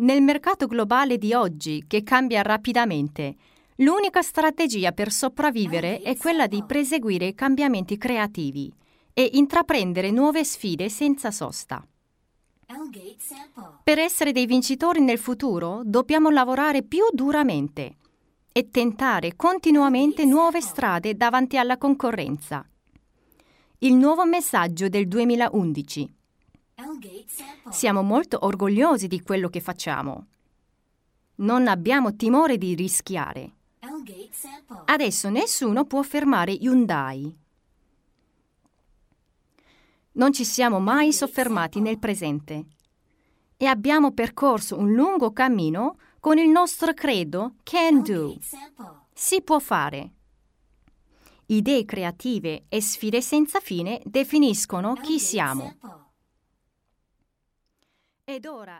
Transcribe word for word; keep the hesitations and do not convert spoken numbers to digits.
Nel mercato globale di oggi, che cambia rapidamente, l'unica strategia per sopravvivere è quella di perseguire i cambiamenti creativi e intraprendere nuove sfide senza sosta. Per essere dei vincitori nel futuro, dobbiamo lavorare più duramente e tentare continuamente nuove strade davanti alla concorrenza. Il nuovo messaggio del duemilaundici. Siamo molto orgogliosi di quello che facciamo. Non abbiamo timore di rischiare. Adesso nessuno può fermare Hyundai. Non ci siamo mai soffermati nel presente e abbiamo percorso un lungo cammino con il nostro credo Can Do. Si può fare. Idee creative e sfide senza fine definiscono chi siamo. Ed ora